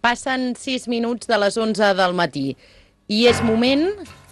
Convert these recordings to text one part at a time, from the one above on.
Passen 6 minuts de les 11 del matí i és moment,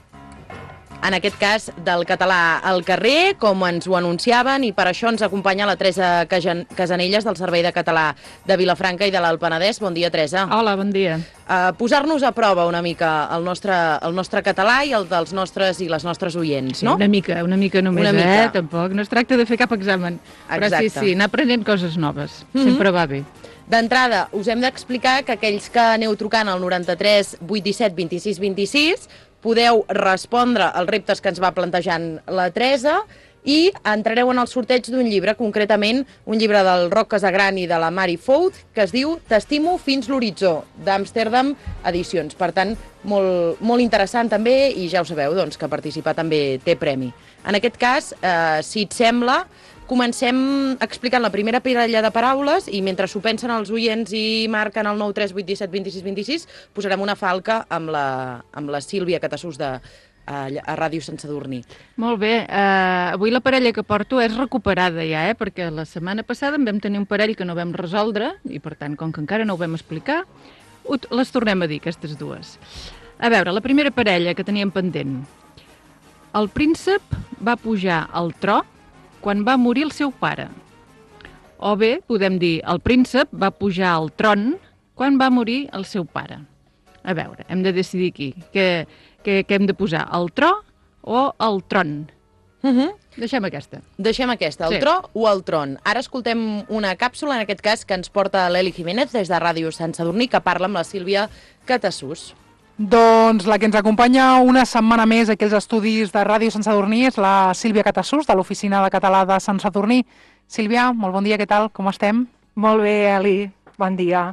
en aquest cas, del català al carrer, com ens ho anunciaven, i per això ens acompanya la Teresa Casanelles del Servei de Català de Vilafranca i de l'Alt Penedès. Bon dia, Teresa. Hola, bon dia. Posar-nos a prova una mica el nostre català i el dels nostres i les nostres oients, no? Una mica només, tampoc. No es tracta de fer cap examen, però sí, anar aprenent coses noves. Sempre va bé. D'entrada, us hem d'explicar que aquells que aneu trucant al 93 817 26 26 podeu respondre als reptes que ens va plantejant la Teresa i entrareu en el sorteig d'un llibre, concretament un llibre del Roc Casagran i de la Mari Fout, que es diu T'estimo fins l'horitzó, d'Amsterdam Edicions. Per tant, molt interessant també, i ja ho sabeu, doncs, que participar també té premi. En aquest cas, si et sembla, comencem explicant la primera parella de paraules i mentre s'ho pensen els oients i marquen el 9 3 8 17 26 26 posarem una falca amb la Sílvia Catasús a Ràdio Sant Sadurní. Molt bé. Avui la parella que porto és recuperada ja, perquè la setmana passada en vam tenir un parell que no vam resoldre i per tant, com que encara no ho vam explicar, les tornem a dir, aquestes dues. A veure, la primera parella que teníem pendent. El príncep va pujar al tro quan va morir el seu pare. O bé, podem dir, el príncep va pujar al tron quan va morir el seu pare. A veure, hem de decidir aquí. Què hem de posar, el tro o el tron? Deixem aquesta. Deixem aquesta, el tro o el tron. Ara escoltem una càpsula, en aquest cas, que ens porta l'Eli Jiménez des de Ràdio Sant Sadurní, que parla amb la Sílvia Catasús. Doncs la que ens acompanya una setmana més aquí als estudis de Ràdio Sant Sadurní és la Sílvia Catasús, de l'Oficina de Català de Sant Sadurní. Sílvia, molt bon dia, què tal? Com estem? Molt bé, Eli, bon dia.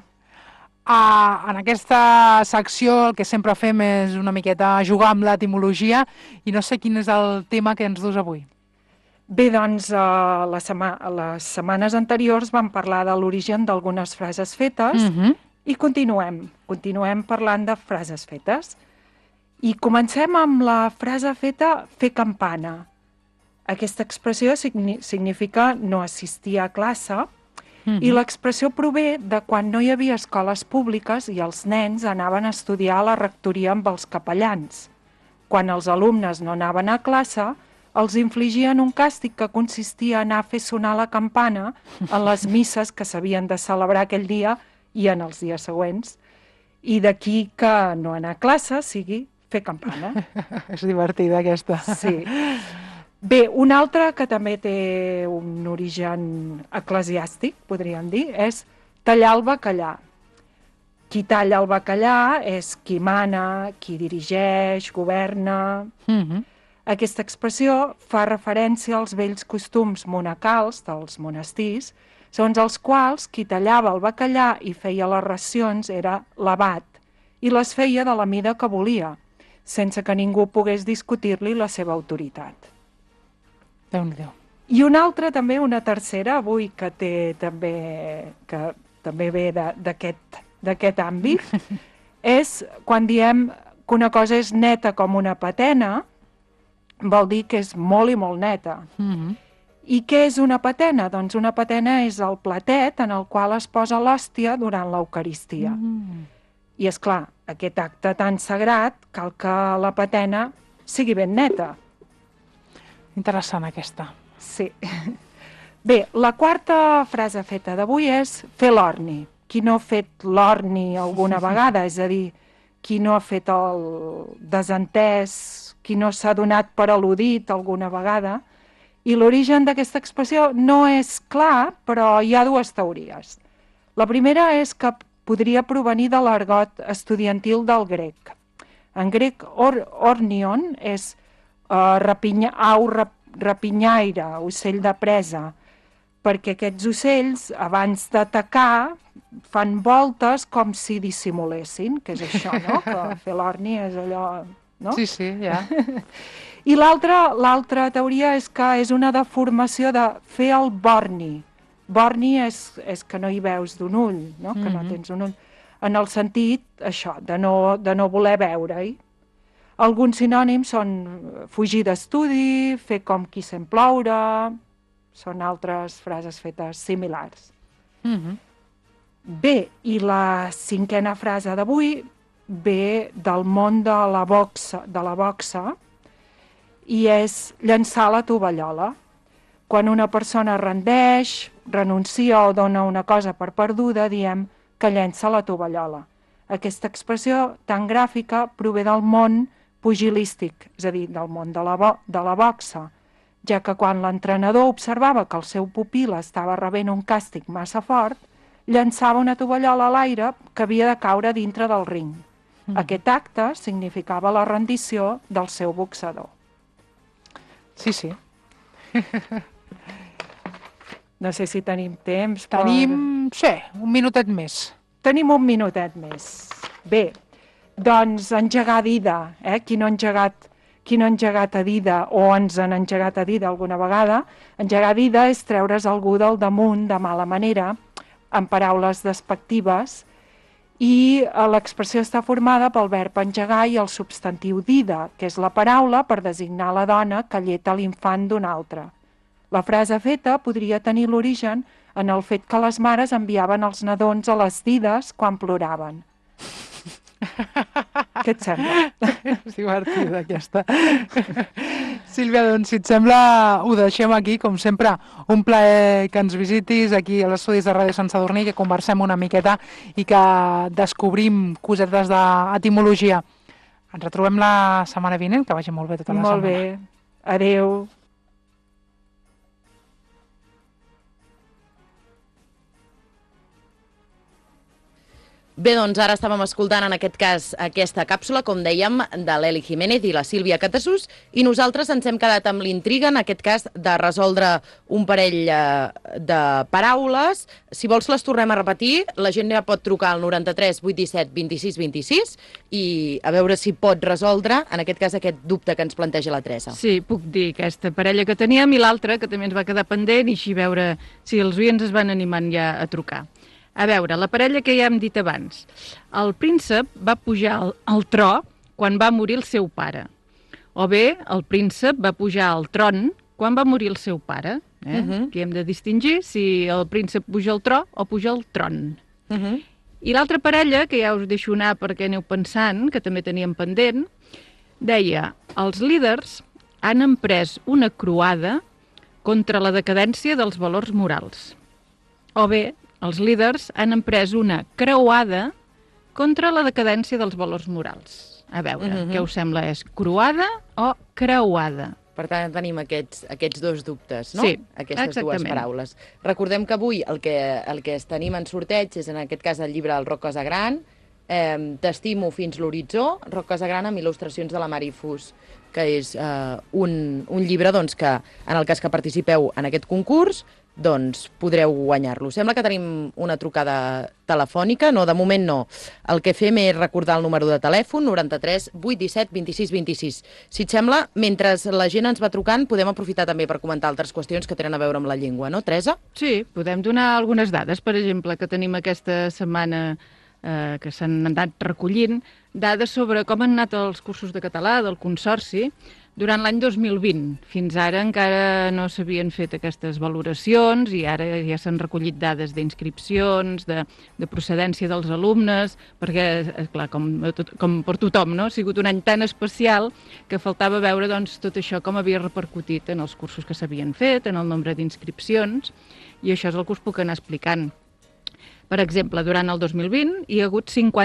En aquesta secció el que sempre fem és una miqueta jugar amb l'etimologia i no sé quin és el tema que ens dus avui. Bé, doncs, les setmanes anteriors vam parlar de l'origen d'algunes frases fetes i continuem parlant de frases fetes. I comencem amb la frase feta fer campana. Aquesta expressió significa no assistir a classe i l'expressió prové de quan no hi havia escoles públiques i els nens anaven a estudiar a la rectoria amb els capellans. Quan els alumnes no anaven a classe, els infligien un càstig que consistia en anar a fer sonar la campana en les misses que s'havien de celebrar aquell dia i en els dies següents. I d'aquí que no anar a classe sigui fer campana. És divertida aquesta. Sí. Bé, una altra que també té un origen eclesiàstic, podríem dir, és tallar el bacallà. Qui talla el bacallà és qui mana, qui dirigeix, governa. Aquesta expressió fa referència als vells costums monacals dels monestirs, segons els quals qui tallava el bacallà i feia les racions era l'abat i les feia de la mida que volia, sense que ningú pogués discutir-li la seva autoritat. Déu-n'hi-do. I una altra, també una tercera, avui, que també ve d'aquest àmbit, és quan diem que una cosa és neta com una patena, vol dir que és molt i molt neta. I què és una patena? Doncs una patena és el platet en el qual es posa l'hòstia durant l'Eucaristia. I, és clar, aquest acte tan sagrat cal que la patena sigui ben neta. Interessant, aquesta. Sí. Bé, la quarta frase feta d'avui és fer l'orni. Qui no ha fet l'orni alguna vegada, és a dir, qui no ha fet el desentès, qui no s'ha donat per al·ludit alguna vegada. I l'origen d'aquesta expressió no és clar, però hi ha dues teories. La primera és que podria provenir de l'argot estudiantil del grec. En grec, ornion és au rapinyaire, ocell de presa, perquè aquests ocells, abans d'atacar, fan voltes com si dissimulessin, que és això, no? Que fer l'orni és allò, no? Sí, ja. I l'altra teoria és que és una deformació de fer el borni. Borni és que no hi veus d'un ull, no? Que no tens un ull. En el sentit, això, de no voler veure-hi. Alguns sinònims són fugir d'estudi, fer com qui sent ploure, són altres frases fetes similars. Bé, i la 5a frase d'avui ve del món de la boxa i és llançar la tovallola. Quan una persona rendeix, renuncia o dona una cosa per perduda, diem que llença la tovallola. Aquesta expressió tan gràfica prové del món pugilístic, és a dir, del món de la boxa, ja que quan l'entrenador observava que el seu pupil estava rebent un càstig massa fort, llançava una tovallola a l'aire que havia de caure dintre del ring. Aquest acte significava la rendició del seu boxador. Sí, sí. No sé si tenim temps. Sí, un minutet més. Tenim un minutet més. Bé, doncs engegar dida, Qui no ha engegat a dida o ens han engegat a dida alguna vegada, engegar dida és treure's algú del damunt de mala manera, en paraules despectives, i l'expressió està formada pel verb engegar i el substantiu dida, que és la paraula per designar la dona que lleta l'infant d'un altre. La frase feta podria tenir l'origen en el fet que les mares enviaven els nadons a les dides quan ploraven. Què et sembla? És divertida, aquesta. Sílvia, doncs, si et sembla, ho deixem aquí. Com sempre, un plaer que ens visitis aquí als estudis de Ràdio Sant Sadurní, que conversem una miqueta i que descobrim cosetes d'etimologia. Ens retrobem la setmana vinent, que vagi molt bé tota la setmana. Molt bé. Adéu. Bé, doncs ara estàvem escoltant en aquest cas aquesta càpsula, com dèiem, de l'Eli Jiménez i la Sílvia Catasús, i nosaltres ens hem quedat amb l'intriga, en aquest cas, de resoldre un parell de paraules. Si vols les tornem a repetir, la gent ja pot trucar al 93 817 26 26 i a veure si pot resoldre, en aquest cas, aquest dubte que ens planteja la Teresa. Sí, puc dir aquesta parella que teníem i l'altra, que també ens va quedar pendent, i així veure si els oients es van animant ja a trucar. A veure, la parella que ja hem dit abans. El príncep va pujar al tro quan va morir el seu pare. O bé, el príncep va pujar al tron quan va morir el seu pare. Aquí hem de distingir si el príncep puja al tro o puja al tron. I l'altra parella, que ja us deixo anar perquè aneu pensant, que també teníem pendent, deia: els líders han emprès una croada contra la decadència dels valors morals. O bé, els líders han emprès una creuada contra la decadència dels valors morals. A veure, què us sembla? És croada o creuada? Per tant, tenim aquests dos dubtes, no? Sí, aquestes exactament. dues paraules. Recordem que avui el que tenim en sorteig és, en aquest cas, el llibre del Roc Casagran, T'estimo fins l'horitzó, Roc Casagran amb il·lustracions de la Mari Fus, que és un llibre doncs, que, en el cas que participeu en aquest concurs, doncs podreu guanyar-lo. Sembla que tenim una trucada telefònica. No, de moment no. El que fem és recordar el número de telèfon, 93 817 26 26. Si et sembla, mentre la gent ens va trucant, podem aprofitar també per comentar altres qüestions que tenen a veure amb la llengua, no, Teresa? Sí, podem donar algunes dades, per exemple, que tenim aquesta setmana que s'han anat recollint, dades sobre com han anat els cursos de català del Consorci durant l'any 2020. Fins ara encara no s'havien fet aquestes valoracions i ara ja s'han recollit dades d'inscripcions, de procedència dels alumnes, perquè, clar, com per tothom, no? Ha sigut un any tan especial que faltava veure doncs, tot això com havia repercutit en els cursos que s'havien fet, en el nombre d'inscripcions, i això és el que us puc anar explicant. Per exemple, durant el 2020 hi ha hagut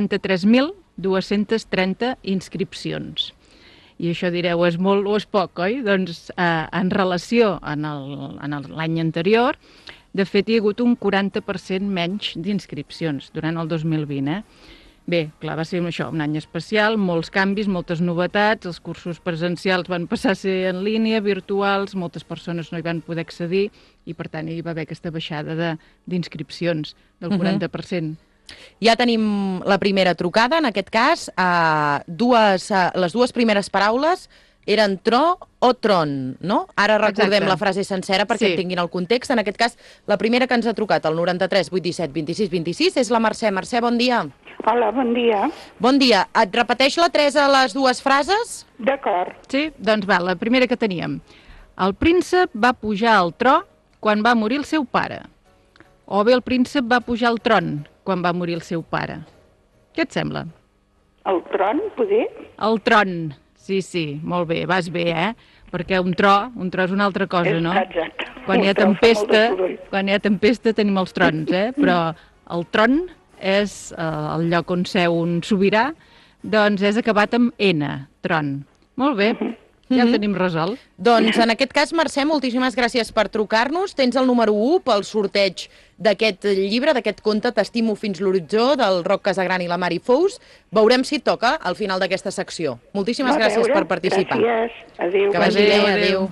53.230 inscripcions. I això direu, és molt o és poc, oi? Doncs en relació a l'any anterior, de fet hi ha hagut un 40% menys d'inscripcions durant el 2020. Bé, clar, va ser això, un any especial, molts canvis, moltes novetats, els cursos presencials van passar a ser en línia, virtuals, moltes persones no hi van poder accedir i, per tant, hi va haver aquesta baixada d'inscripcions del 40%. Ja tenim la primera trucada, en aquest cas. Les dues primeres paraules eren tro o tron, no? Ara recordem la frase sencera perquè en tinguin el context. En aquest cas, la primera que ens ha trucat, el 93 817 26 26, és la Mercè. Mercè, bon dia. Hola, bon dia. Bon dia. Et repeteix la Teresa les dues frases? D'acord. Sí? Doncs va, la primera que teníem. El príncep va pujar al tro quan va morir el seu pare. O bé el príncep va pujar al tron quan va morir el seu pare. Què et sembla? El tron, poder? El tron, sí, molt bé, vas bé, Perquè un tro és una altra cosa, no? Exacte. Quan hi ha tempesta tenim els trons, però el tron és el lloc on seu un sobirà, doncs és acabat amb N, tron. Molt bé, ja el tenim resolt. Doncs en aquest cas, Mercè, moltíssimes gràcies per trucar-nos. Tens el número 1 pel sorteig d'aquest llibre, d'aquest conte T'estimo fins l'horitzó, del Roc Casagran i la Mari Fous. Veurem si et toca al final d'aquesta secció. Moltíssimes gràcies per participar. Gràcies, adéu. Que vagi bé, adéu.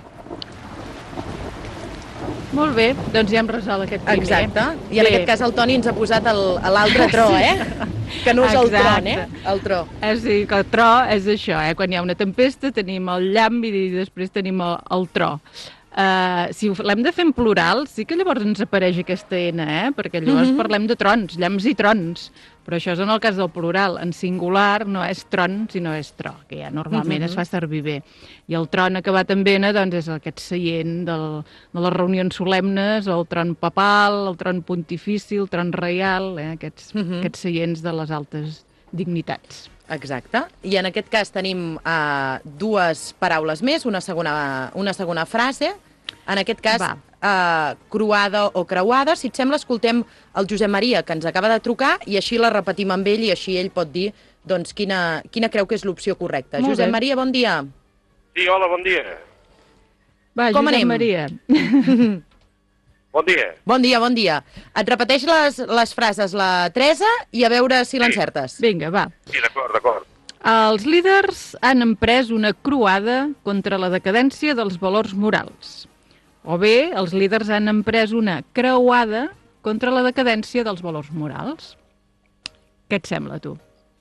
Molt bé, doncs ja hem resolt aquest primer. Exacte. I en aquest cas el Toni ens ha posat l'altre tro, Que no és el tron, el tro. Sí, que el tro és això, Quan hi ha una tempesta tenim el llamp i després tenim el tro. Si l'hem de fer en plural, sí que llavors ens apareix aquesta N, perquè llavors parlem de trons, llamps i trons. Però això és en el cas del plural. En singular no és tron, sinó és tro, que ja normalment es fa servir bé. I el tron acabat amb N, doncs, és aquest seient de les reunions solemnes, el tron papal, el tron pontifici, el tron reial, aquests seients de les altes dignitats. Exacte. I en aquest cas tenim dues paraules més, una segona frase. En aquest cas, croada o creuada. Si et sembla, escoltem el Josep Maria, que ens acaba de trucar, i així la repetim amb ell i així ell pot dir doncs, quina creu que és l'opció correcta. Josep Maria, bon dia. Sí, hola, bon dia. Va, Com Josep anem? Maria. Bon dia. Bon dia. Et repeteix les frases la Teresa i a veure si l'encertes. Vinga, va. Sí, d'acord. Els líders han emprès una croada contra la decadència dels valors morals. O bé, els líders han emprès una creuada contra la decadència dels valors morals. Què et sembla, tu?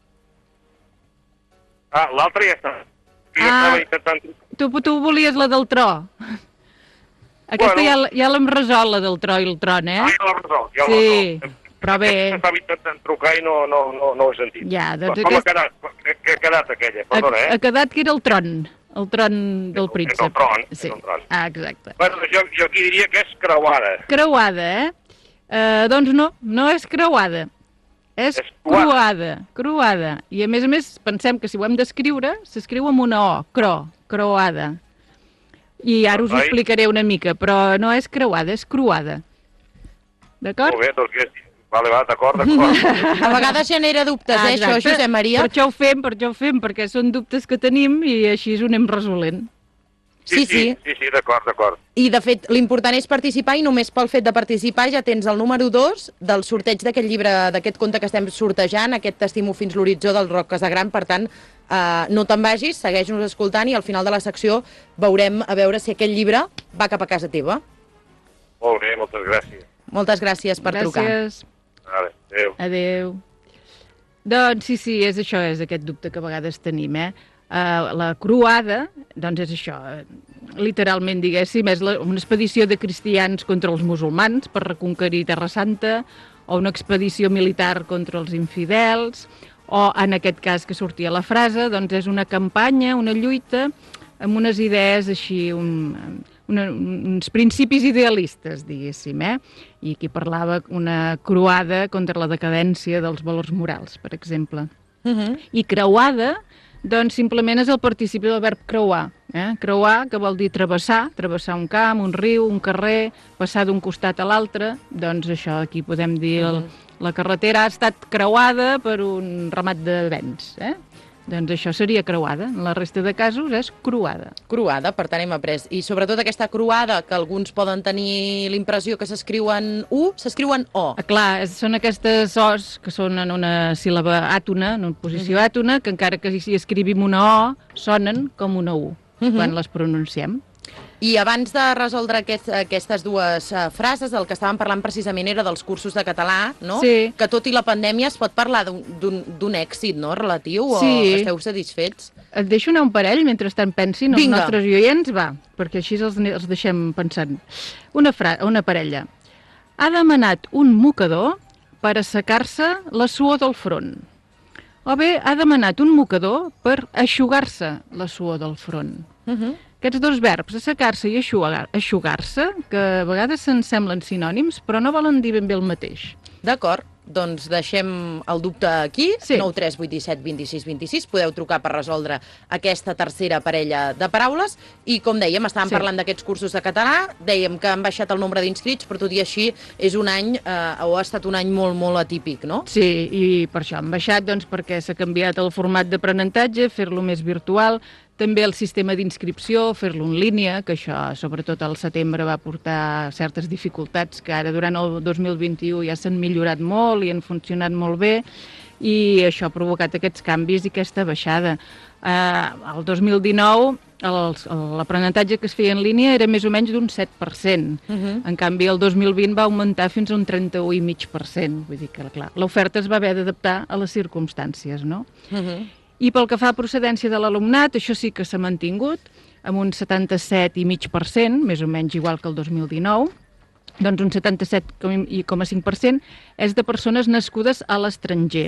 L'altre ja està. Estava intentant... Tu volies la del tro. Aquesta ja l'hem resolt, la del tro i el tron, Ja l'hem resolt, Sí, però bé... Estava intentant trucar i no ho he sentit. Ja, doncs Com ha quedat aquella? Perdona, Ha quedat que era el tron del príncep. El tron. Sí. Exacte. Bueno, jo aquí diria que és creuada. Creuada, doncs no és creuada. És croada. I a més, pensem que si ho hem d'escriure, s'escriu amb una O, croada. I ara us ho explicaré una mica, però no és creuada, és croada. D'acord? Molt bé, doncs vale, d'acord. A vegades genera dubtes, això, Josep Maria? Per això ho fem, perquè són dubtes que tenim i així ho anem resolent. Sí, d'acord. I, de fet, l'important és participar i només pel fet de participar ja tens el número 2 del sorteig d'aquest llibre, d'aquest conte que estem sortejant, aquest T'estimo fins l'horitzó del Roc Casagran. Per tant, no te'n vagis, segueix-nos escoltant i al final de la secció veurem a veure si aquest llibre va cap a casa teva. Molt bé, moltes gràcies. Moltes gràcies per trucar. Gràcies. Adéu. Doncs sí, és això, és aquest dubte que a vegades tenim, La croada, doncs és això, literalment, diguéssim, és una expedició de cristians contra els musulmans per reconquerir Terra Santa, o una expedició militar contra els infidels, o en aquest cas que sortia la frase, doncs és una campanya, una lluita, amb unes idees així, uns principis idealistes, diguéssim, I aquí parlava una croada contra la decadència dels valors morals, per exemple. I creuada, doncs simplement és el participi del verb creuar. Creuar, que vol dir travessar un camp, un riu, un carrer, passar d'un costat a l'altre, doncs això, aquí podem dir la carretera ha estat creuada per un ramat de bens, Doncs això seria creuada. En la resta de casos és croada. Croada, per tant hem après. I sobretot aquesta croada, que alguns poden tenir l'impressió que s'escriuen U, s'escriuen O. Clar, són aquestes Os que són en una síl·laba àtona, en una posició àtona, que encara que si escrivim una O, sonen com una U, quan les pronunciem. I abans de resoldre aquestes dues frases, el que estàvem parlant precisament era dels cursos de català, no? Sí. Que tot i la pandèmia es pot parlar d'un èxit, no?, relatiu, o esteu satisfets? Et deixo anar un parell, mentrestant pensin els nostres oients, perquè així els deixem pensant. Una parella. Ha demanat un mocador per assecar-se la suor del front. O bé, ha demanat un mocador per eixugar-se la suor del front. Aquests dos verbs, assecar-se i eixugar-se, que a vegades se'n semblen sinònims, però no volen dir ben bé el mateix. D'acord. doncs deixem el dubte aquí, Sí. 9 3 8 17 26 26, podeu trucar per resoldre aquesta tercera parella de paraules, i com dèiem, estàvem Sí. parlant d'aquests cursos de català, dèiem que han baixat el nombre d'inscrits, però tot i així és un any, o ha estat un any molt, molt atípic, no? Sí, i per això han baixat, doncs, perquè s'ha canviat el format d'aprenentatge, fer-lo més virtual, també el sistema d'inscripció, fer-lo en línia, que això, sobretot al setembre, va portar certes dificultats que ara, durant el 2021, ja s'han millorat molt i han funcionat molt bé, i això ha provocat aquests canvis i aquesta baixada. El 2019, l'aprenentatge que es feia en línia era més o menys d'un 7%. En canvi, el 2020 va augmentar fins a un 31,5%. Vull dir que, clar, l'oferta es va haver d'adaptar a les circumstàncies, no? I pel que fa a procedència de l'alumnat, això sí que s'ha mantingut, amb un 77,5%, més o menys igual que el 2019, doncs un 77,5% és de persones nascudes a l'estranger.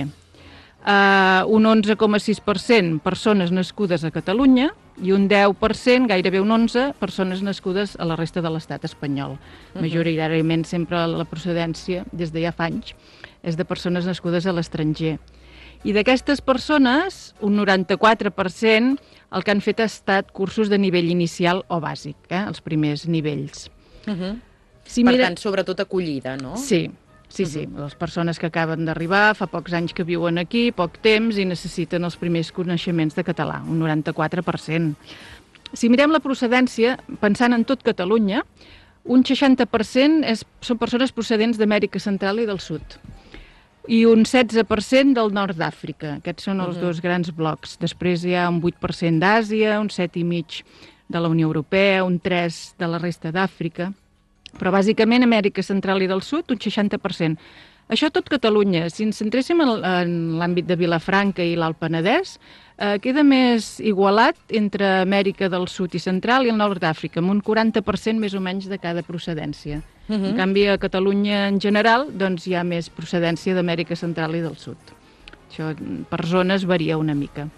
Un 11,6% persones nascudes a Catalunya i un 10%, gairebé un 11%, persones nascudes a la resta de l'estat espanyol. Majoritàriament sempre la procedència, des de ja fa anys, és de persones nascudes a l'estranger. I d'aquestes persones, un 94% el que han fet ha estat cursos de nivell inicial o bàsic, els primers nivells. Per tant, sobretot acollida, no? Sí. Les persones que acaben d'arribar, fa pocs anys que viuen aquí, poc temps, i necessiten els primers coneixements de català, un 94%. Si mirem la procedència, pensant en tot Catalunya, un 60% són persones procedents d'Amèrica Central i del Sud, i un 16% del nord d'Àfrica. Aquests són els dos grans blocs. Després hi ha un 8% d'Àsia, un 7,5% de la Unió Europea, un 3% de la resta d'Àfrica. Però bàsicament Amèrica Central i del Sud, un 60%. Això tot Catalunya. Si ens centréssim en l'àmbit de Vilafranca i l'Alt Penedès, queda més igualat entre Amèrica del Sud i Central i el nord d'Àfrica, amb un 40% més o menys de cada procedència. En canvi, a Catalunya en general, doncs hi ha més procedència d'Amèrica Central i del Sud. Això per zones varia una mica.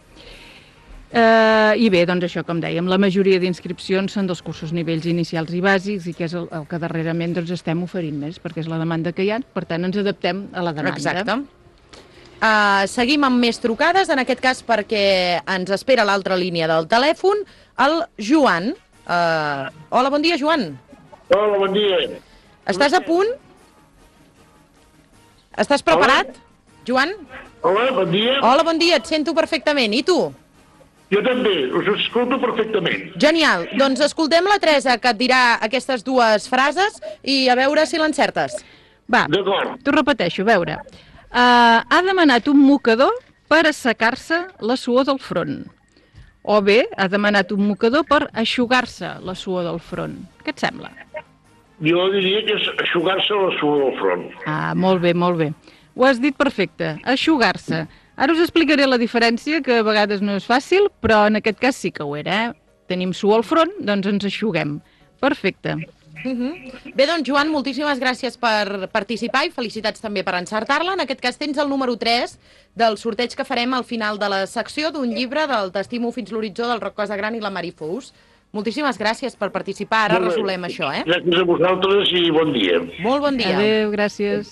I bé, doncs això, com dèiem, la majoria d'inscripcions són dels cursos nivells inicials i bàsics, i que és el que darrerament doncs, estem oferint més, perquè és la demanda que hi ha, per tant ens adaptem a la demanda. Exacte. Seguim amb més trucades, en aquest cas perquè ens espera l'altra línia del telèfon, el Joan. Hola, bon dia, Joan. Hola, bon dia. Estàs a punt? Estàs preparat, Joan? Hola, bon dia. Hola, bon dia, et sento perfectament. I tu? Jo també, us escolto perfectament. Genial. Doncs escoltem la Teresa, que et dirà aquestes dues frases i a veure si l'encertes. Va, D'acord. t'ho repeteixo, a veure. Ha demanat un mocador per assecar-se la suor del front. O bé, ha demanat un mocador per eixugar-se la suor del front. Què et sembla? Jo diria que és eixugar-se la suor del front. Molt bé, molt bé. Ho has dit perfecte, eixugar-se. Ara us explicaré la diferència, que a vegades no és fàcil, però en aquest cas sí que ho era. Tenim suor al front, doncs ens eixuguem. Perfecte. Bé, doncs, Joan, moltíssimes gràcies per participar i felicitats també per encertar-la. En aquest cas tens el número 3 del sorteig que farem al final de la secció d'un llibre del T'estimo fins l'horitzó del Roc Casagran i la Mari Fous. Moltíssimes gràcies per participar. Ara resolem això, Gràcies a vosaltres i bon dia. Molt bon dia. Adéu, gràcies.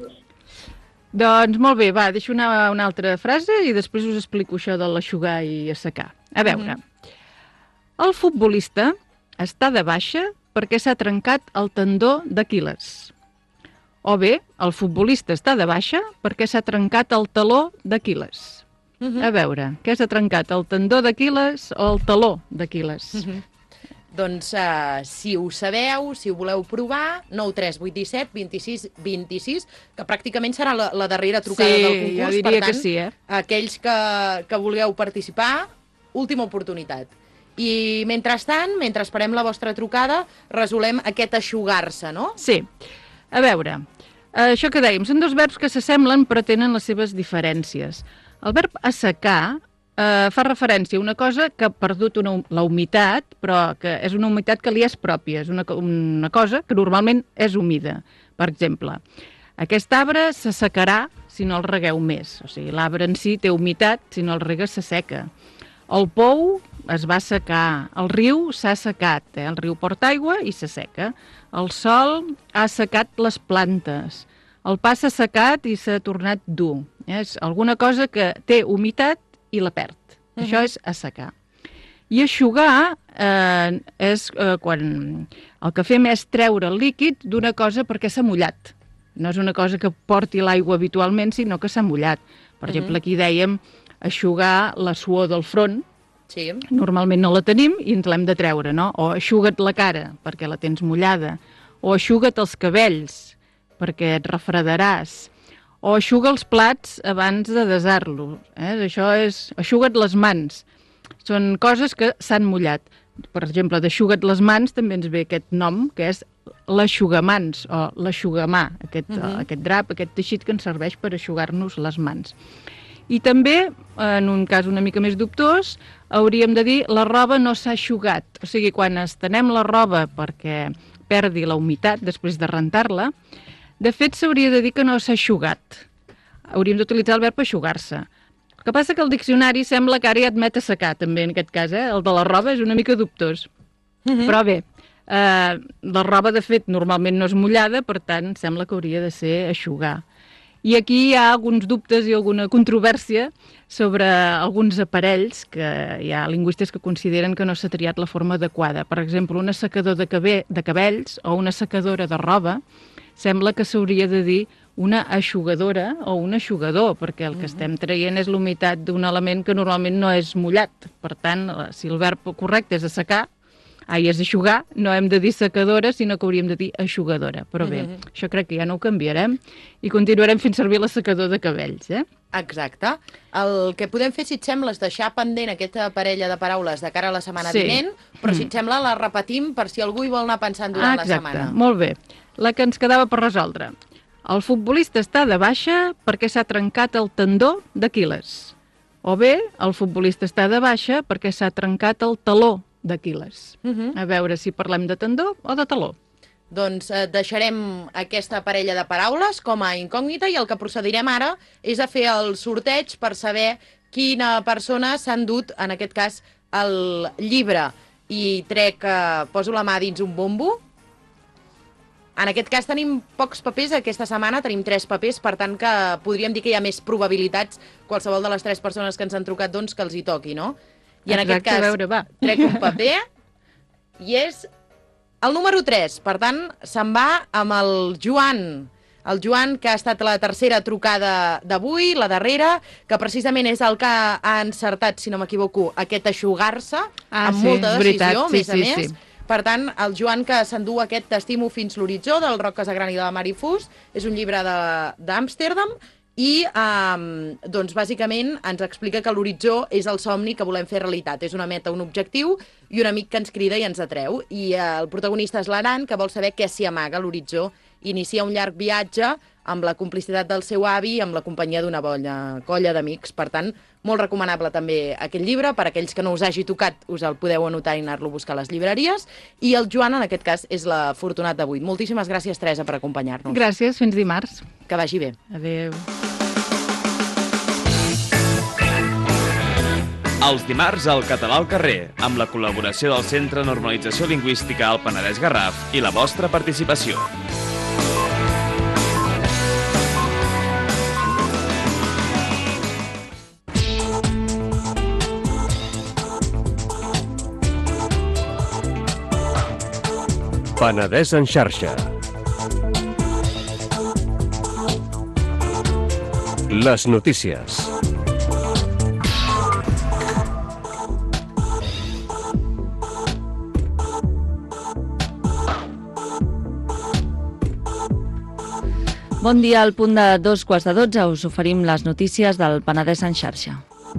Doncs molt bé, va, deixo una altra frase i després us explico això de l'eixugar i assecar. A veure, el futbolista està de baixa perquè s'ha trencat el tendó d'Aquil·les. O bé, el futbolista està de baixa perquè s'ha trencat el taló d'Aquil·les. A veure, què s'ha trencat, el tendó d'Aquil·les o el taló d'Aquil·les? Doncs si ho sabeu, si ho voleu provar, 9 3 8 17 26 26, que pràcticament serà la darrera trucada del concurs. Sí, jo diria que sí, Aquells que vulgueu participar, última oportunitat. I mentrestant, mentre esperem la vostra trucada, resolem aquest eixugar-se, no? Sí. A veure, això que dèiem, són dos verbs que s'assemblen però tenen les seves diferències. El verb assecar fa referència a una cosa que ha perdut la humitat, però que és una humitat que li és pròpia, és una cosa que normalment és humida. Per exemple, aquest arbre s'assecarà si no el regueu més. O sigui, l'arbre en si té humitat, si no el regues s'asseca. El pou es va assecar, el riu s'ha assecat, el riu porta aigua i s'asseca. El sol ha assecat les plantes. El pa s'ha assecat i s'ha tornat dur. És alguna cosa que té humitat i la perd. Això és assecar. I eixugar és quan el que fem és treure el líquid d'una cosa perquè s'ha mullat. No és una cosa que porti l'aigua habitualment, sinó que s'ha mullat. Per exemple, aquí dèiem eixugar la suor del front. Sí. Normalment no la tenim i ens l'hem de treure, no? O eixuga't la cara, perquè la tens mullada. O eixuga't els cabells, perquè et refredaràs. O eixuga els plats abans de desar-los. Això és... Eixuga't les mans. Són coses que s'han mullat. Per exemple, d'eixuga't les mans també ens ve aquest nom, que és l'eixugamans o l'eixugamà, aquest drap, aquest teixit que ens serveix per eixugar-nos les mans. I també, en un cas una mica més dubtós, hauríem de dir la roba no s'ha eixugat. O sigui, quan estenem la roba perquè perdi la humitat després de rentar-la, de fet s'hauria de dir que no s'ha eixugat. Hauríem d'utilitzar el verb eixugar-se. El que passa que el diccionari sembla que ara ja admet assecar, també, en aquest cas, El de la roba és una mica dubtós. Però bé, la roba, de fet, normalment no és mullada, per tant, sembla que hauria de ser eixugar. I aquí hi ha alguns dubtes i alguna controvèrsia sobre alguns aparells que hi ha lingüistes que consideren que no s'ha triat la forma adequada. Per exemple, un assecador de cabells o una assecadora de roba sembla que s'hauria de dir una eixugadora o un eixugador, perquè el que estem traient és l'humitat d'un element que normalment no és mullat. Per tant, si el verb correcte és assecar, és eixugar, no hem de dir secadora, sinó que hauríem de dir eixugadora. Però bé, això crec que ja no ho canviarem i continuarem fent servir l'assecador de cabells, Exacte. El que podem fer, si et sembla, és deixar pendent aquesta parella de paraules de cara a la setmana vinent, però si et sembla la repetim per si algú hi vol anar pensant durant la setmana. Molt bé. La que ens quedava per resoldre. El futbolista està de baixa perquè s'ha trencat el tendó d'Aquil·les. O bé, el futbolista està de baixa perquè s'ha trencat el taló d'Aquil·les. A veure si parlem de tendó o de taló. Doncs deixarem aquesta parella de paraules com a incògnita i el que procedirem ara és a fer el sorteig per saber quina persona s'ha endut, en aquest cas, el llibre. I poso la mà dins un bombo. En aquest cas tenim pocs papers, aquesta setmana tenim 3 papers, per tant que podríem dir que hi ha més probabilitats, qualsevol de les 3 persones que ens han trucat, doncs, que els hi toqui, no? I en aquest cas trec un paper i és el número 3, per tant se'n va amb el Joan. El Joan, que ha estat la tercera trucada d'avui, la darrera, que precisament és el que ha encertat, si no m'equivoco, aquest eixugar-se, amb molta decisió, a més. Per tant, el Joan que s'endú aquest T'estimo fins l'horitzó, del Roc Casagrani de la Mari Fus, és un llibre d'Amsterdam, i doncs bàsicament ens explica que l'horitzó és el somni que volem fer realitat. És una meta, un objectiu i un amic que ens crida i ens atreu. I el protagonista és l'Aran, que vol saber què s'hi amaga a l'horitzó. Inicia un llarg viatge amb la complicitat del seu avi i amb la companyia d'una bona colla d'amics. Per tant, molt recomanable també aquest llibre. Per aquells que no us hagi tocat, us el podeu anotar i anar-lo a buscar a les llibreries. I el Joan, en aquest cas, és l'afortunat d'avui. Moltíssimes gràcies, Teresa, per acompanyar-nos. Gràcies, fins dimarts. Que vagi bé. Adéu. Els dimarts al Català al carrer, amb la col·laboració del Centre Normalització Lingüística al Penedès Garraf i la vostra participació. Penedès en xarxa. Les notícies. Bon dia, al punt de 2:15 us oferim les notícies del Penedès en xarxa.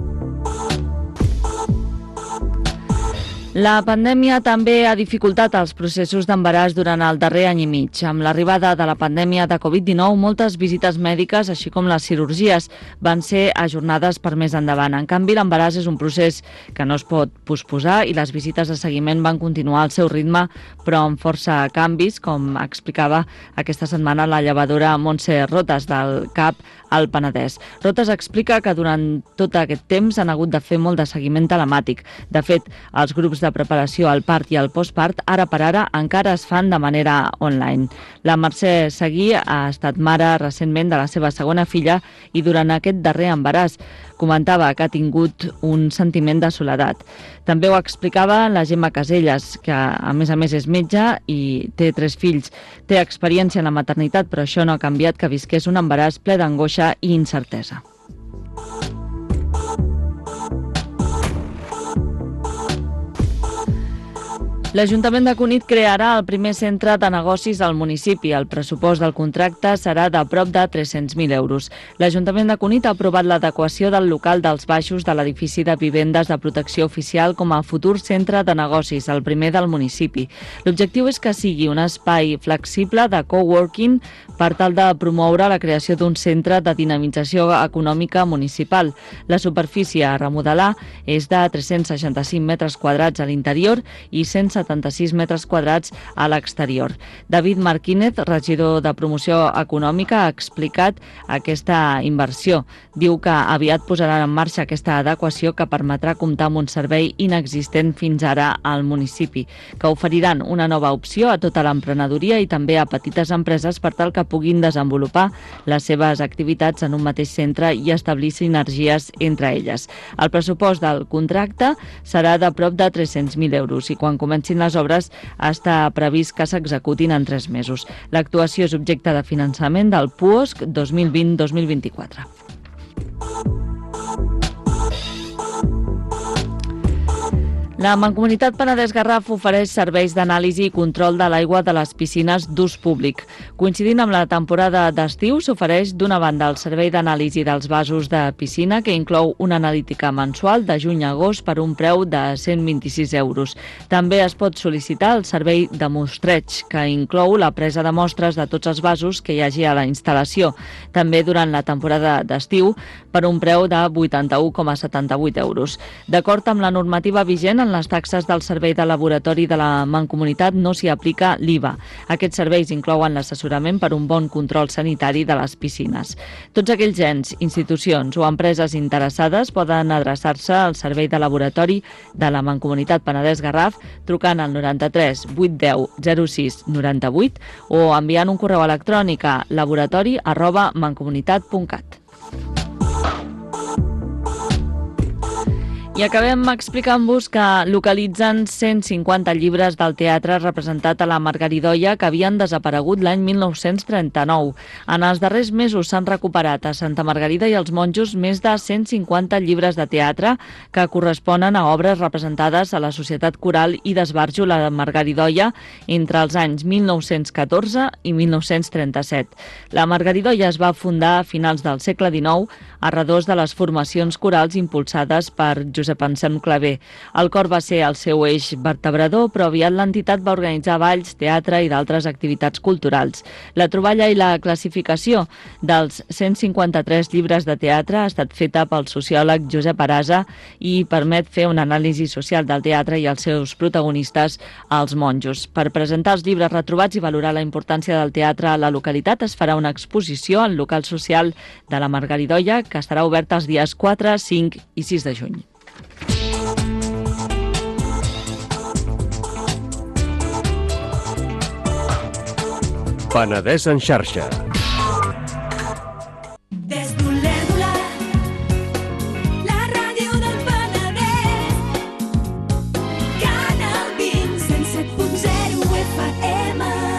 La pandèmia també ha dificultat els processos d'embaràs durant el darrer any i mig. Amb l'arribada de la pandèmia de Covid-19, moltes visites mèdiques, així com les cirurgies, van ser ajornades per més endavant. En canvi, l'embaràs és un procés que no es pot posposar i les visites de seguiment van continuar al seu ritme, però amb força canvis, com explicava aquesta setmana la llevadora Montse Rotes del CAP al Penedès. Rotes explica que durant tot aquest temps han hagut de fer molt de seguiment telemàtic. De fet, els grups de preparació al part i al postpart, ara per ara, encara es fan de manera online. La Mercè Seguí ha estat mare recentment de la seva segona filla i durant aquest darrer embaràs comentava que ha tingut un sentiment de soledat. També ho explicava la Gemma Caselles, que a més és metge i té 3 fills. Té experiència en la maternitat, però això no ha canviat que visqués un embaràs ple d'angoixa i incertesa. L'Ajuntament de Cunit crearà el primer centre de negocis al municipi. El pressupost del contracte serà de prop de 300.000 euros. L'Ajuntament de Cunit ha aprovat l'adequació del local dels baixos de l'edifici de vivendes de protecció oficial com a futur centre de negocis, el primer del municipi. L'objectiu és que sigui un espai flexible de coworking per tal de promoure la creació d'un centre de dinamització econòmica municipal. La superfície a remodelar és de 365 metres quadrats a l'interior i 176 metres quadrats a l'exterior. David Marquínez, regidor de Promoció Econòmica, ha explicat aquesta inversió. Diu que aviat posaran en marxa aquesta adequació que permetrà comptar amb un servei inexistent fins ara al municipi, que oferiran una nova opció a tota l'emprenedoria i també a petites empreses per tal que puguin desenvolupar les seves activitats en un mateix centre i establir sinergies entre elles. El pressupost del contracte serà de prop de 300.000 euros i quan comencin les obres està previst que s'executin en 3 mesos. L'actuació és objecte de finançament del PUOSC 2020-2024. La Mancomunitat Penedès-Garraf ofereix serveis d'anàlisi i control de l'aigua de les piscines d'ús públic. Coincidint amb la temporada d'estiu, s'ofereix d'una banda el servei d'anàlisi dels vasos de piscina, que inclou una analítica mensual de juny a agost per un preu de 126 euros. També es pot sol·licitar el servei de mostreig, que inclou la presa de mostres de tots els vasos que hi hagi a la instal·lació, també durant la temporada d'estiu, per un preu de 81,78 euros. D'acord amb la normativa vigent, en les taxes del servei de laboratori de la Mancomunitat no s'hi aplica l'IVA. Aquests serveis inclouen l'assessorament per un bon control sanitari de les piscines. Tots aquells ens, institucions o empreses interessades poden adreçar-se al servei de laboratori de la Mancomunitat Penedès-Garraf trucant al 93 810 06 98 o enviant un correu electrònic a laboratori@mancomunitat.cat. I acabem explicant-vos que localitzen 150 llibres del teatre representat a la Margaridoia que havien desaparegut l'any 1939. En els darrers mesos s'han recuperat a Santa Margarida i els Monjos més de 150 llibres de teatre que corresponen a obres representades a la Societat Coral i d'Esbarjo la Margaridoia entre els anys 1914 i 1937. La Margaridoia es va fundar a finals del segle XIX a redós de les formacions corals impulsades per Josep Anselm Clavé. El cor va ser el seu eix vertebrador, però aviat l'entitat va organitzar balls, teatre i d'altres activitats culturals. La troballa i la classificació dels 153 llibres de teatre ha estat feta pel sociòleg Josep Arasa i permet fer una anàlisi social del teatre i els seus protagonistes, els monjos. Per presentar els llibres retrobats i valorar la importància del teatre a la localitat es farà una exposició al local social de la Margaridoia que estarà oberta els dies 4, 5 i 6 de juny. Penedès en xarxa. Des d'Olèrdola, la ràdio del Penedès, Canal 20, 107.0 FM.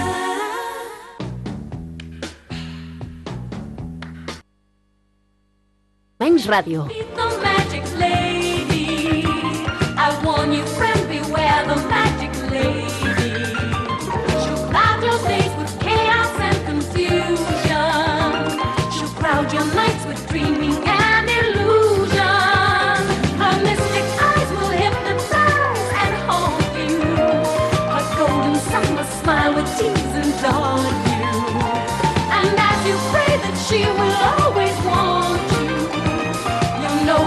Menys ràdio. She will always want you. You know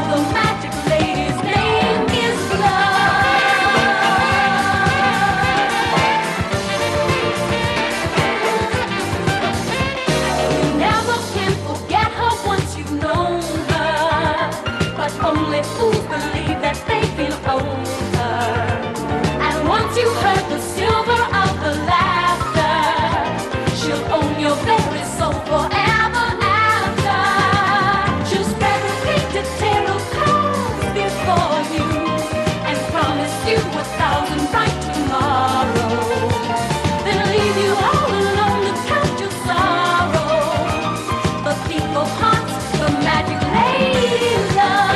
only fools believe that they feel older. And once you heard the silver of the laughter, she'll own your very soul forever after. She'll spread the painted tarot cards before you and promise you 1,000 bright tomorrows. Then leave you all alone to count your sorrows. The people hearts, the magic lady love.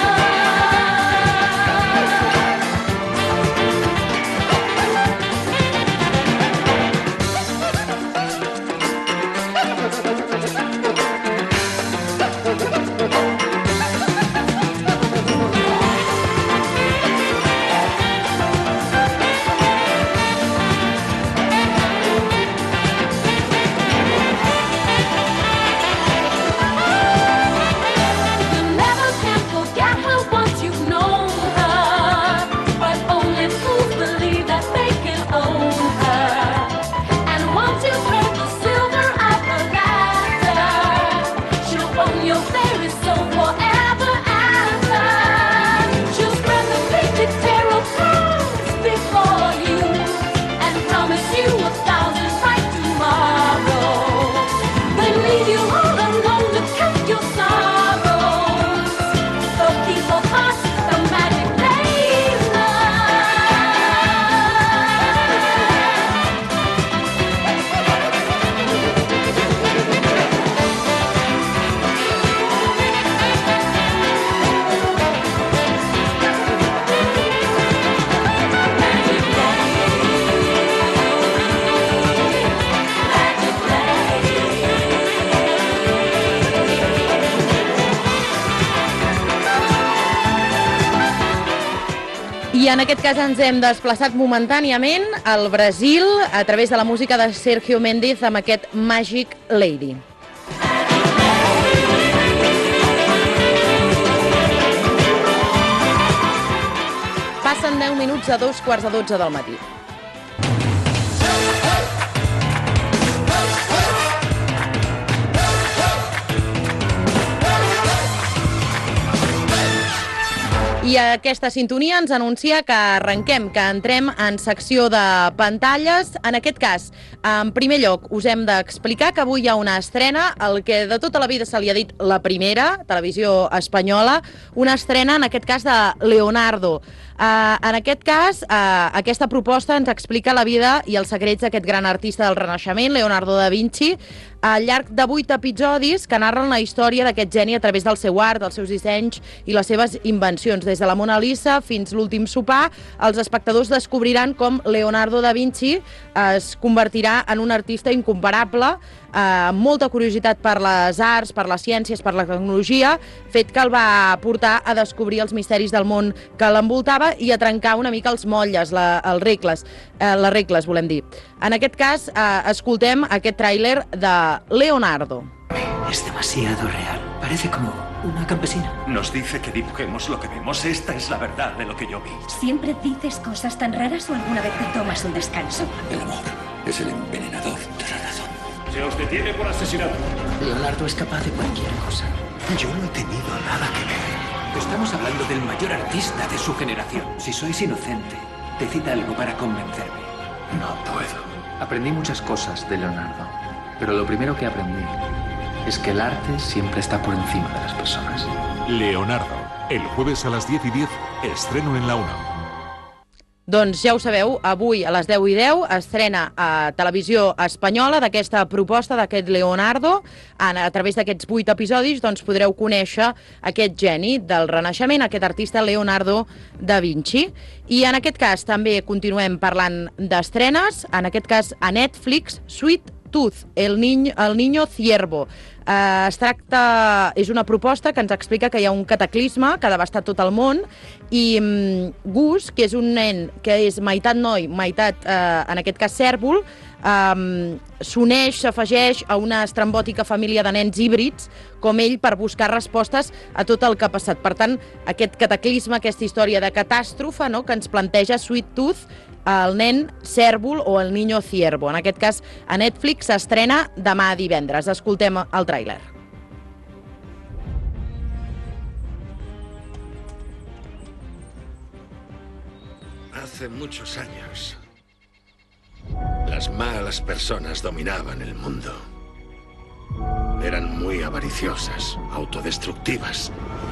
You never can forget her once you've known her, but only fools believe that they can own her. And once you've heard the silver of her laughter, she'll own your very soul forever after. She'll spread the painted tarot cards before you and promise you 1,000 bright tomorrows. Then leave you all alone to count your sorrows. The people hearts, the magic they love. I en aquest cas ens hem desplaçat momentàniament al Brasil a través de la música de Sergio Méndez amb aquest Magic Lady. Passen 10 minuts a 2:15 del matí. I aquesta sintonia ens anuncia que arrenquem, que entrem en secció de pantalles. En aquest cas, en primer lloc, us hem d'explicar que avui hi ha una estrena, el que de tota la vida se li ha dit la primera, televisió espanyola, una estrena, en aquest cas, de Leonardo. En aquest cas, aquesta proposta ens explica la vida i els secrets d'aquest gran artista del Renaixement, Leonardo da Vinci, al llarg de 8 episodis que narren la història d'aquest geni a través del seu art, dels seus dissenys i les seves invencions. Des de la Mona Lisa fins l'últim sopar, els espectadors descobriran com Leonardo da Vinci es convertirà en un artista incomparable, amb molta curiositat per les arts, per les ciències, per la tecnologia, fet que el va portar a descobrir els misteris del món que l'envoltava i a trencar una mica els motlles, les regles, volem dir. En aquest cas, escoltem aquest tràiler de Leonardo. Es demasiado real. Parece como una campesina. Nos dice que dibujemos lo que vemos. Esta es la verdad de lo que yo vi. ¿Siempre dices cosas tan raras o alguna vez te tomas un descanso? El amor es el envenenador de la razón. Se os detiene por asesinato. Leonardo es capaz de cualquier cosa. Yo no he tenido nada que ver. Estamos hablando del mayor artista de su generación. Si sois inocente, decid algo para convencerme. No puedo. Aprendí muchas cosas de Leonardo, pero lo primero que aprendí es que el arte siempre está por encima de las personas. Leonardo, el jueves a las 10:10, estreno en la 1. Doncs ja ho sabeu, avui a les 10:10 estrena a Televisió Espanyola d'aquesta proposta d'aquest Leonardo. A través d'aquests 8 episodis doncs, podreu conèixer aquest geni del Renaixement, aquest artista Leonardo da Vinci. I en aquest cas també continuem parlant d'estrenes, en aquest cas a Netflix, Sweet Tooth, el niño ciervo. És una proposta que ens explica que hi ha un cataclisme que ha devastat tot el món i Gus, que és un nen que és meitat noi, meitat, en aquest cas, cèrvol, s'uneix, s'afegeix a una estrambòtica família de nens híbrids com ell per buscar respostes a tot el que ha passat. Per tant, aquest cataclisme, aquesta història de catàstrofe, no?, que ens planteja Sweet Tooth, el nen cèrvol o el niño ciervo. En aquest cas, a Netflix s'estrena demà divendres. Escoltem el tràiler. Hace muchos años, las malas personas dominaban el mundo. Eran muy avariciosas, autodestructivas.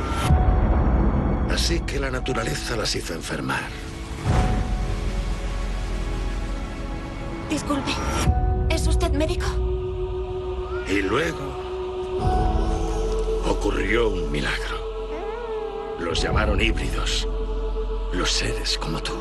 Así que la naturaleza las hizo enfermar. Disculpe, ¿es usted médico? Y luego ocurrió un milagro. Los llamaron híbridos, los seres como tú.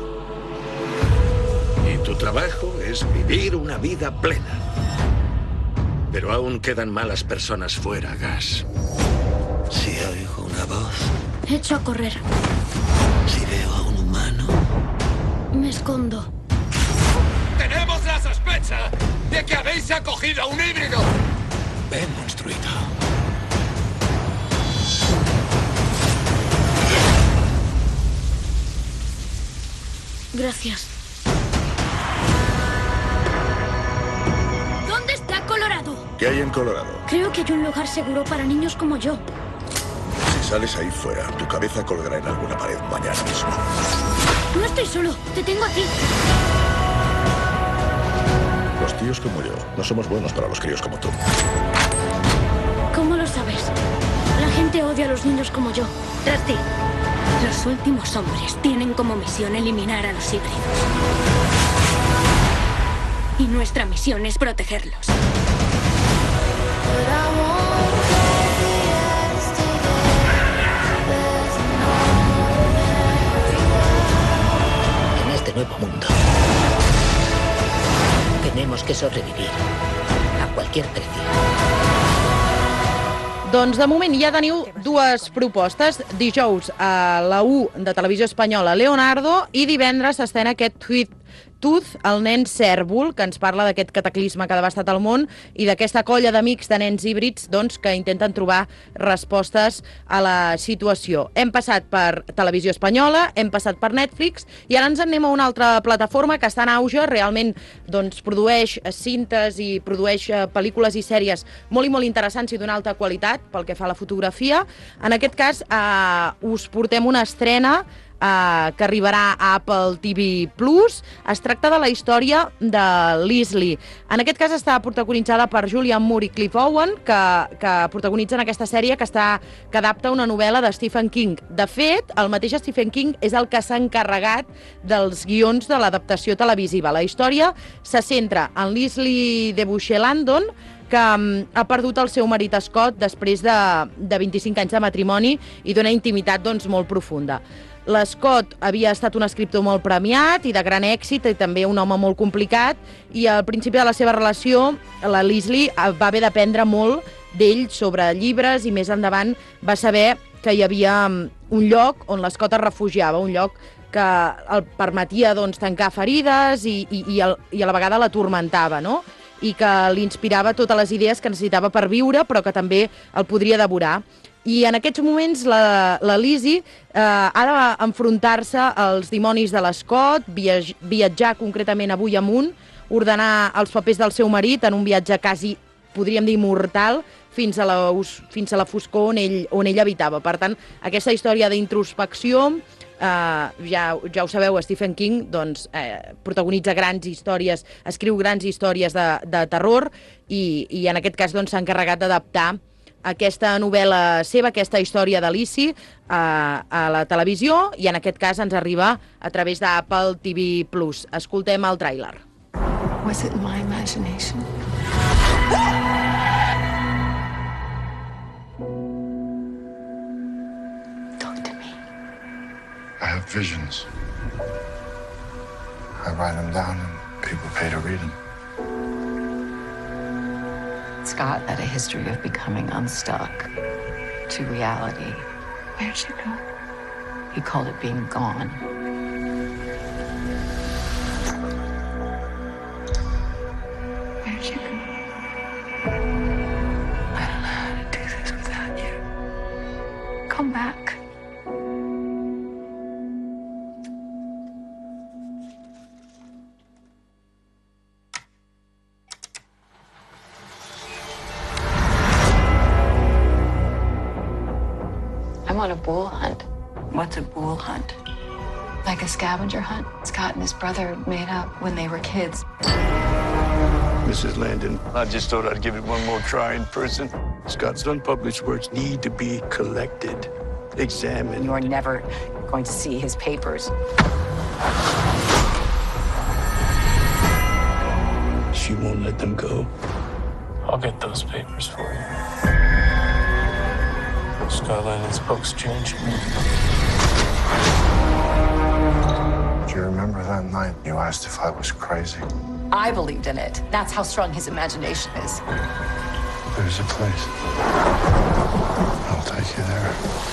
Y tu trabajo es vivir una vida plena. Pero aún quedan malas personas fuera, Gas. Si oigo una voz, Echo a correr. si veo a un humano, Me escondo. ¡Tenemos la sospecha de que habéis acogido a un híbrido! ven, monstruito. Gracias. ¿Dónde está Colorado? ¿Qué hay en Colorado? Creo que hay un lugar seguro para niños como yo. Si sales ahí fuera, tu cabeza colgará en alguna pared mañana mismo. No estoy solo, te tengo a ti. Los tíos como yo no somos buenos para los críos como tú. ¿Cómo lo sabes? La gente odia a los niños como yo. Rusty, los últimos hombres tienen como misión eliminar a los híbridos. Y nuestra misión es protegerlos. En este nuevo mundo, tenemos que sobrevivir a cualquier precio. Doncs de moment ja teniu dues propostes. Dijous a la 1 de Televisió Espanyola, Leonardo, i divendres s'estrena aquest Sweet Tooth, el nen cèrvol, que ens parla d'aquest cataclisme que ha devastat el món i d'aquesta colla d'amics de nens híbrids doncs, que intenten trobar respostes a la situació. Hem passat per Televisió Espanyola, hem passat per Netflix i ara ens anem a una altra plataforma que està en auge, realment doncs, produeix cintes i produeix pel·lícules i sèries molt i molt interessants i d'una alta qualitat pel que fa a la fotografia. En aquest cas us portem una estrena que arribarà a Apple TV+. Es tracta de la història de Leslie. En aquest cas està protagonitzada per Julianne Moore i Cliff Owen, que protagonitzen aquesta sèrie que adapta una novel·la de Stephen King. De fet, el mateix Stephen King és el que s'ha encarregat dels guions de l'adaptació televisiva. La història se centra en Leslie Debouche-Landon, que ha perdut el seu marit Scott després de 25 anys de matrimoni i d'una intimitat doncs, molt profunda. L'Scott havia estat un escriptor molt premiat i de gran èxit i també un home molt complicat i al principi de la seva relació la Leslie va haver d'aprendre molt d'ell sobre llibres i més endavant va saber que hi havia un lloc on l'Scott es refugiava, un lloc que el permetia doncs, tancar ferides i a la vegada l'atormentava, no? I que li inspirava totes les idees que necessitava per viure però que també el podria devorar. I en aquests moments la Lizzie ha d'enfrontar-se als dimonis de l'Scott, viatjar concretament avui amunt, ordenar els papers del seu marit en un viatge quasi, podríem dir, mortal, fins a la foscor on ell habitava. Per tant, aquesta història d'introspecció, ja ho sabeu, Stephen King doncs, protagonitza grans històries, escriu grans històries de terror i en aquest cas doncs, s'ha encarregat d'adaptar aquesta novel·la seva, aquesta història d'Alici a la televisió i en aquest cas ens arriba a través d'Apple TV+. Escoltem el tràiler. Was it my imagination? Talk to me. I have visions. I write them down and people pay to read them. Scott had a history of becoming unstuck to reality. Where'd you go? He called it being gone. Where'd you go? I don't know how to do this without you. Come back. I'm on a bull hunt. What's a bull hunt? Like a scavenger hunt Scott and his brother made up when they were kids. Mrs. Landon, I just thought I'd give it one more try in person. Scott's unpublished works need to be collected, examined. You're never going to see his papers. She won't let them go. I'll get those papers for you. Scott Landon's books changed me. Do you remember that night you asked if I was crazy? I believed in it. That's how strong his imagination is. There's a place. I'll take you there.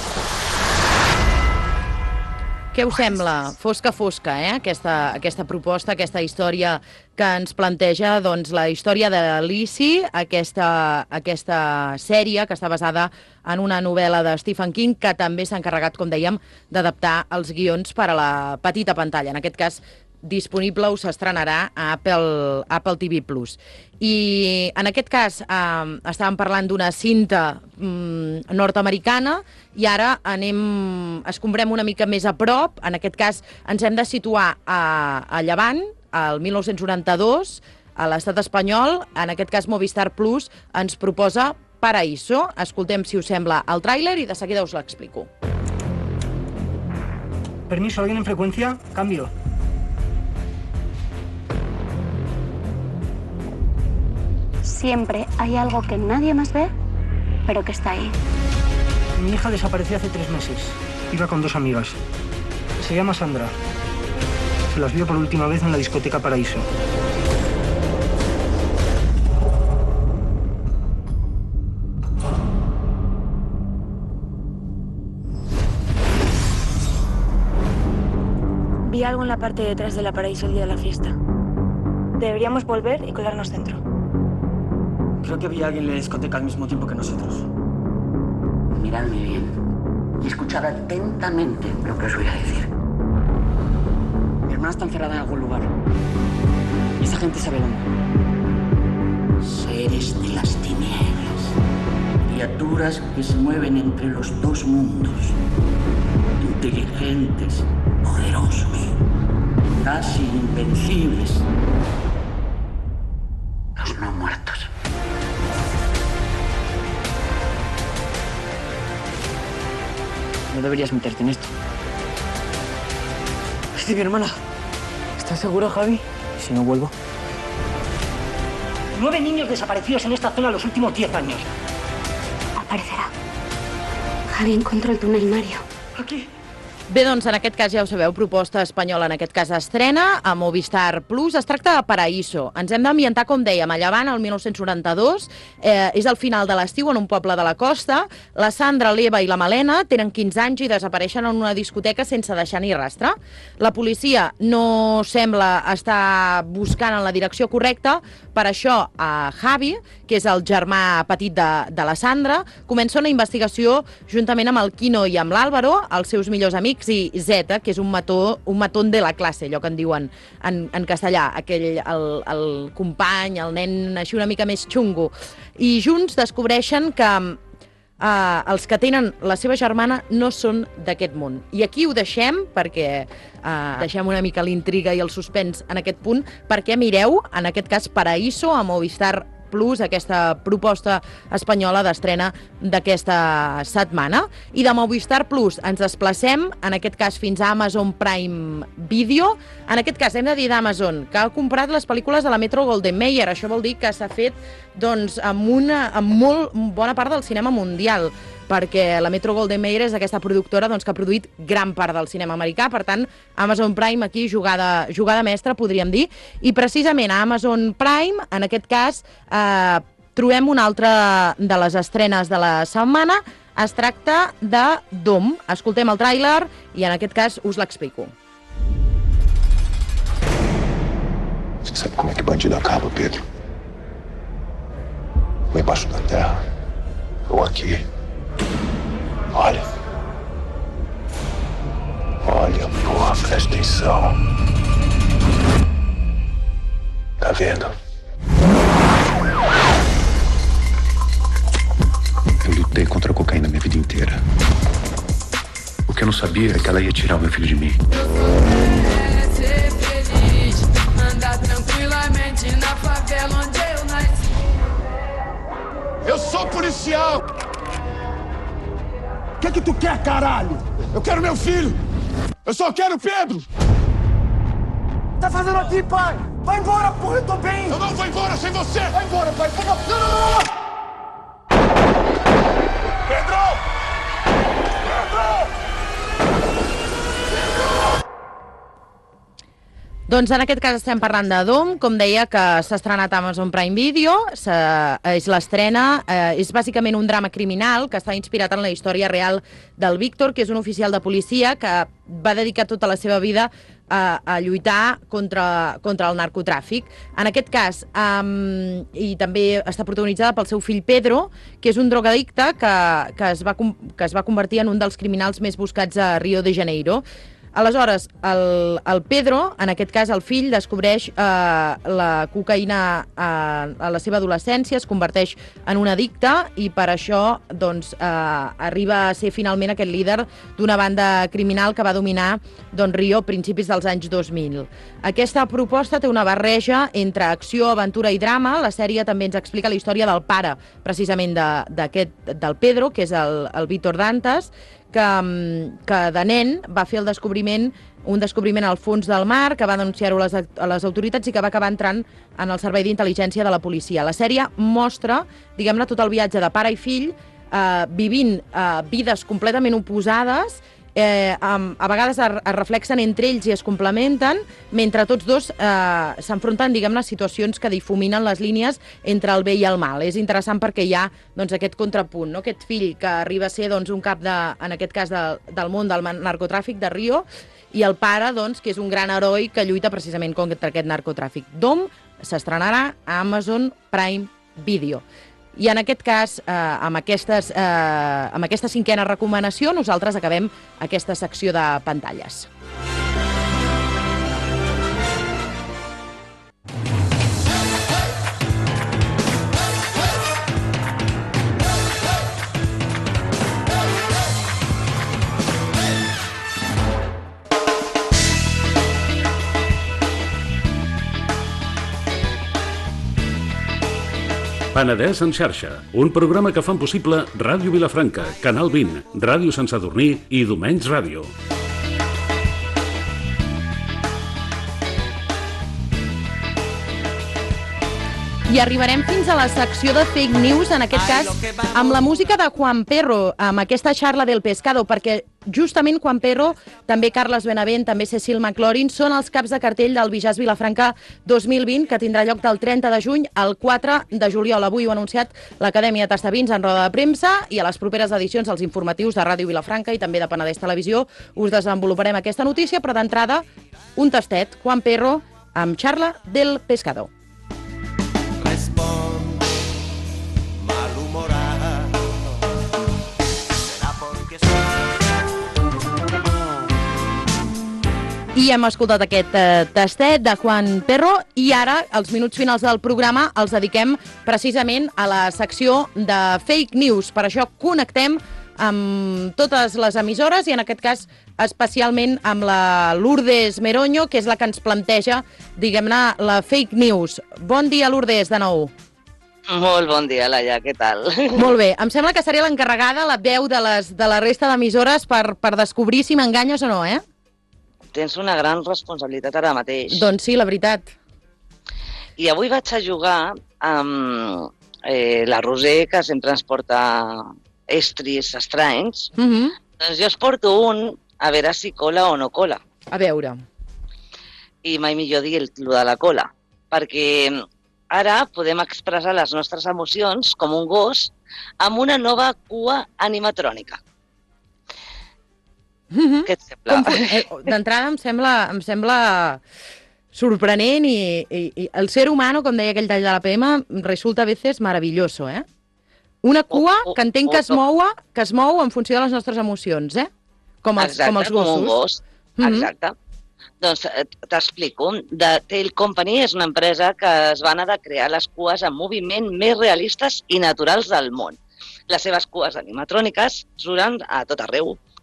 Què us sembla? Fosca, aquesta proposta, aquesta història que ens planteja doncs, la història de Lizzie, aquesta sèrie que està basada en una novel·la de Stephen King, que també s'ha encarregat, com dèiem, d'adaptar els guions per a la petita pantalla. En aquest cas, disponible o s'estrenarà a Apple TV+. I en aquest cas estàvem parlant d'una cinta nord-americana i ara escombrem una mica més a prop. En aquest cas ens hem de situar a Llevant, al 1992, a l'estat espanyol. En aquest cas Movistar Plus ens proposa Paraíso. Escoltem, si us sembla, el tràiler i de seguida us l'explico. Permiso, ¿alguien en frecuencia? Cambio. Siempre hay algo que nadie más ve, pero que está ahí. Mi hija desapareció hace 3 meses. Iba con 2 amigas. Se llama Sandra. Se las vio por última vez en la discoteca Paraíso. Vi algo en la parte de detrás de la Paraíso el día de la fiesta. Deberíamos volver y colarnos dentro. Creo que había alguien en la discoteca al mismo tiempo que nosotros. Miradme bien y escuchad atentamente lo que os voy a decir. Mi hermana está encerrada en algún lugar. Y esa gente sabe dónde. Seres de las tinieblas, criaturas que se mueven entre los 2 mundos, inteligentes, poderosos, casi invencibles. Los no muertos. No deberías meterte en esto. Es de mi hermana. ¿Estás seguro, Javi? ¿Y si no vuelvo? 9 niños desaparecidos en esta zona los últimos 10 años. Aparecerá. Javi encontró el túnel Mario. Aquí. Bé, doncs en aquest cas ja ho sabeu, proposta espanyola, en aquest cas estrena a Movistar Plus. Es tracta de Paraíso. Ens hem d'ambientar, com dèiem, a Llevant, el 1992. És el final de l'estiu en un poble de la costa. La Sandra, l'Eva i la Malena tenen 15 anys i desapareixen en una discoteca sense deixar ni rastre. La policia no sembla estar buscant en la direcció correcta. Per això, Javi, que és el germà petit de la Sandra, comença una investigació juntament amb el Quino i amb l'Àlvaro, els seus millors amics, i Zeta, que és un matón de la classe, allò que en diuen en castellà, el company, el nen així una mica més xungo. I junts descobreixen que els que tenen la seva germana no són d'aquest món. I aquí ho deixem, perquè deixem una mica l'intriga i el suspens en aquest punt, perquè mireu, en aquest cas, Paraíso a Movistar Plus, aquesta proposta espanyola d'estrena d'aquesta setmana. I de Movistar Plus ens desplacem, en aquest cas fins a Amazon Prime Video. En aquest cas hem de dir d'Amazon que ha comprat les pel·lícules de la Metro-Goldwyn-Mayer. Això vol dir que s'ha fet amb molt bona part del cinema mundial, perquè la Metro-Goldwyn-Mayer és aquesta productora que ha produït gran part del cinema americà. Per tant, Amazon Prime aquí, jugada mestra, podríem dir. I precisament a Amazon Prime, en aquest cas, trobem una altra de les estrenes de la setmana. Es tracta de Dom. Escoltem el tràiler i en aquest cas us l'explico. Você sabe como é que bandido acaba, Pedro? Ou embaixo da terra, ou aqui. Olha. Olha, porra, presta atenção. Tá vendo? Eu lutei contra a cocaína minha vida inteira. O que eu não sabia que ela ia tirar o meu filho de mim. Ser feliz, andar tranquilamente na favela onde eu nasci. Eu sou policial! O que tu quer, caralho? Eu quero meu filho! Eu só quero o Pedro! Tá fazendo aqui, pai? Vai embora, porra, eu tô bem! Eu não vou embora sem você! Vai embora, pai! Não! Pedro! Doncs en aquest cas estem parlant de Dom, com deia, que s'ha estrenat a Amazon Prime Video, és l'estrena, és bàsicament un drama criminal que està inspirat en la història real del Víctor, que és un oficial de policia que va dedicar tota la seva vida a lluitar contra el narcotràfic. En aquest cas, i també està protagonitzada pel seu fill Pedro, que és un drogadicte que es va convertir en un dels criminals més buscats a Rio de Janeiro. Aleshores, el Pedro, en aquest cas el fill, descobreix la cocaïna a la seva adolescència, es converteix en un addicte i per això doncs, arriba a ser finalment aquest líder d'una banda criminal que va dominar Rio a principis dels anys 2000. Aquesta proposta té una barreja entre acció, aventura i drama. La sèrie també ens explica la història del pare, precisament del Pedro, que és el Víctor Dantas, que de nen va fer un descobriment al fons del mar, que va denunciar-ho a les autoritats i que va acabar entrant en el servei d'intel·ligència de la policia. La sèrie mostra, diguem-ne, tot el viatge de pare i fill vivint vides completament oposades, a vegades es reflexen entre ells i es complementen, mentre tots dos s'enfronten, diguem-ne, a situacions que difuminen les línies entre el bé i el mal. És interessant perquè hi ha aquest contrapunt, no? Aquest fill que arriba a ser un cap, en aquest cas, del món del narcotràfic de Rio, i el pare, que és un gran heroi que lluita precisament contra aquest narcotràfic. Dom s'estrenarà a Amazon Prime Video. I en aquest cas, amb aquesta cinquena recomanació, nosaltres acabem aquesta secció de pantalles. Penedès en xarxa, un programa que fan possible Ràdio Vilafranca, Canal 20, Ràdio Sant Sadurní i Domenys Ràdio. I arribarem fins a la secció de fake news, en aquest cas amb la música de Juan Perro, amb aquesta Charla del Pescado, perquè justament Juan Perro, també Carles Benavent, també Cecil McLaurin, són els caps de cartell del Bijàs Vilafranca 2020, que tindrà lloc del 30 de juny al 4 de juliol. Avui ho ha anunciat l'Acadèmia Tastavins en roda de premsa, i a les properes edicions dels informatius de Ràdio Vilafranca i també de Penedès Televisió us desenvoluparem aquesta notícia, però d'entrada un tastet, Juan Perro amb Charla del Pescado. I hem escoltat aquest tastet de Juan Perro i ara, els minuts finals del programa, els dediquem precisament a la secció de fake news. Per això connectem amb totes les emissores i en aquest cas especialment amb la Lourdes Meroño, que és la que ens planteja, diguem-ne, la fake news. Bon dia, Lourdes, de nou. Molt bon dia, Laia, què tal? Molt bé, em sembla que seré l'encarregada, la veu de la resta d'emissores per descobrir si m'enganyes o no, eh? Tens una gran responsabilitat ara mateix. Doncs sí, la veritat. I avui vaig a jugar amb la Roser, que sempre ens porta estris estranys. Doncs jo es porto un, a veure si cola o no cola. A veure. I mai millor dir el de la cola, perquè ara podem expressar les nostres emocions com un gos amb una nova cua animatrònica. Què et sembla? D'entrada em sembla sorprenent i el ser humano, com deia aquell tall de la PM, resulta a veces maravilloso, eh? Una cua que entenc que es mou en funció de les nostres emocions, eh? Com els gossos. Com un gos, exacte. Doncs t'explico. The Tail Company és una empresa que es va anar de crear les cues en moviment més realistes i naturals del món. Les seves cues animatròniques surten a tot arreu.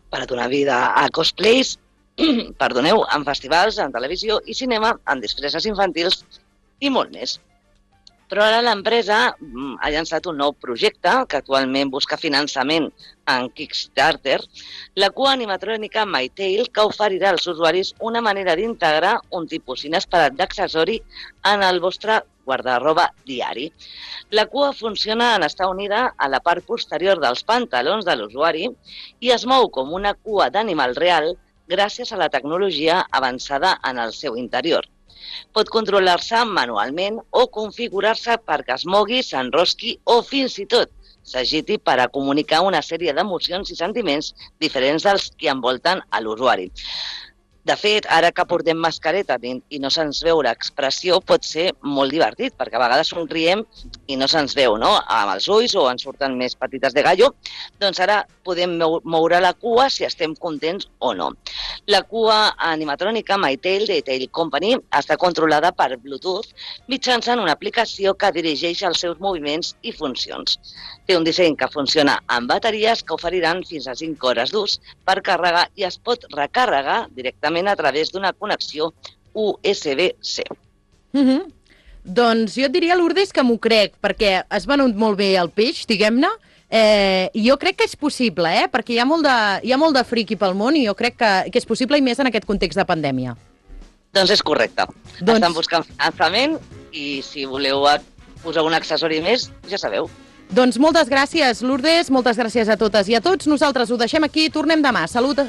per donar vida a cosplays, perdoneu, en festivals, en televisió i cinema, en disfresses infantils i molt més. Però ara l'empresa ha llançat un nou projecte que actualment busca finançament en Kickstarter, la cua animatrònica My Tale, que oferirà als usuaris una manera d'integrar un tipus inesperat d'accessori en el vostre guarda-roba diari. La cua funciona en estar unida a la part posterior dels pantalons de l'usuari i es mou com una cua d'animal real gràcies a la tecnologia avançada en el seu interior. Pot controlar-se manualment o configurar-se perquè es mogui, s'enrosqui o fins i tot s'agiti per a comunicar una sèrie d'emocions i sentiments diferents dels que envolten a l'usuari. De fet, ara que portem mascareta i no se'ns veu l'expressió, pot ser molt divertit, perquè a vegades somriem i no se'ns veu, no?, amb els ulls o ens surten més petites de gallo. Doncs ara podem moure la cua si estem contents o no. La cua animatrònica My Tale de Tail Company està controlada per Bluetooth mitjançant una aplicació que dirigeix els seus moviments i funcions. Té un disseny que funciona amb bateries que oferiran fins a 5 hores d'ús per carregar i es pot recarregar directament a través d'una connexió USB-C. Doncs jo et diria, Lourdes, que m'ho crec, perquè has venut molt bé el peix, diguem-ne, i jo crec que és possible, perquè hi ha molt de friqui pel món i jo crec que és possible i més en aquest context de pandèmia. Doncs és correcte. Estan buscant finançament i si voleu posar un accessori més, ja sabeu. Doncs moltes gràcies, Lourdes, moltes gràcies a totes i a tots. Nosaltres ho deixem aquí, tornem demà. Salut